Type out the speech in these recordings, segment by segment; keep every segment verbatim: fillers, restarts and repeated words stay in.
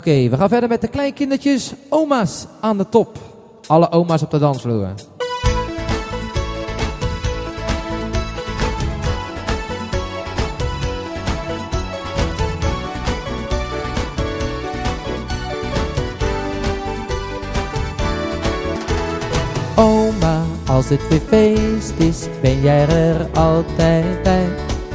Oké, we gaan verder met de kleinkindertjes. Oma's aan de top. Alle oma's op de dansvloer. Oma, als het weer feest is, ben jij er altijd bij.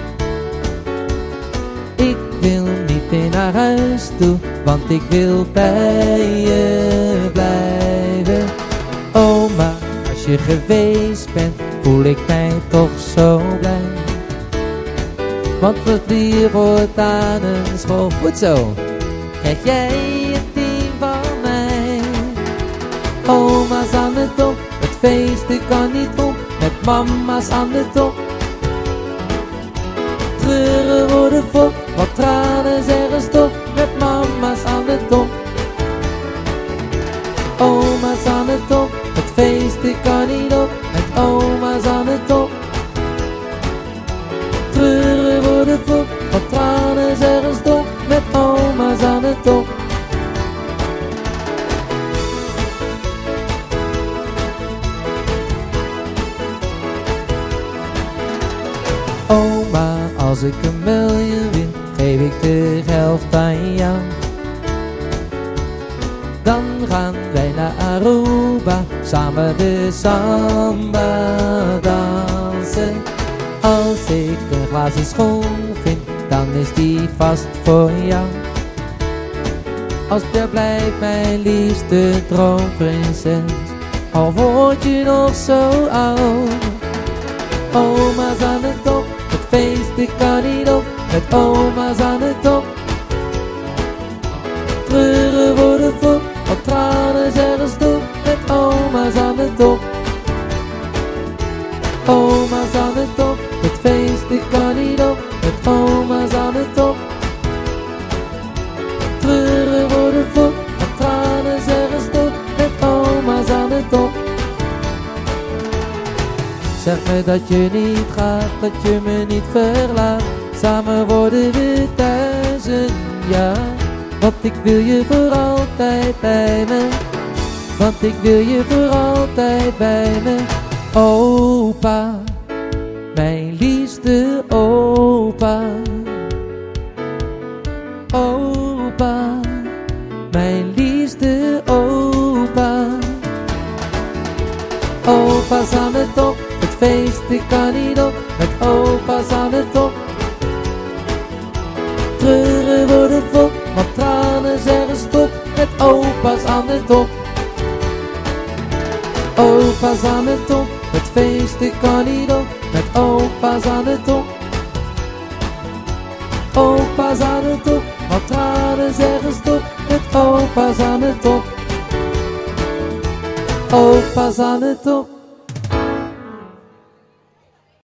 Ik wil niet meer naar huis toe, want ik wil bij je blijven. Oma, als je geweest bent, voel ik mij toch zo blij. Want wat hier wordt aan een school, goed zo, krijg jij een team van mij. Oma's aan de top, het feest ik kan niet op, met mama's aan de top. Treuren worden vol, wat tranen zeggen stop, met mama's aan de top. Oma's aan de top, het feest ik kan niet op, met oma's aan de top. Treuren worden vol, wat tranen zeggen stop, met oma's aan de top. Oma, als ik een miljoen win, geef ik de helft aan jou. Dan gaan wij naar Aruba, samen de samba dansen. Als ik een glazen schoen vind, dan is die vast voor jou. Als je blijft mijn liefste droomprinses, al word je nog zo oud. Oma's aan de top, het feest ik kan niet op, met oma's aan de top. Treuren worden vol, wat tranen zeggen stop, met oma's aan de top. Oma's aan de top, het feest ik kan niet op, met oma's aan de top. Treuren worden vol, wat tranen zeggen stop, met oma's aan de top. Zeg me dat je niet gaat, dat je me niet verlaat. Samen worden we duizend jaar. Want ik wil je voor altijd bij me. Want ik wil je voor altijd bij me. Opa, mijn liefste opa. Opa, mijn liefste opa. Opa's aan de top, het feest ik kan niet op, met opa's aan de top. Treuren worden vol, want tranen zeggen stop, met opa's aan de top. Opa's aan de top, het feest ik kan niet op, met opa's aan de top. Opa's aan de top, want tranen zeggen stop, met opa's aan de top. Opa's aan de top.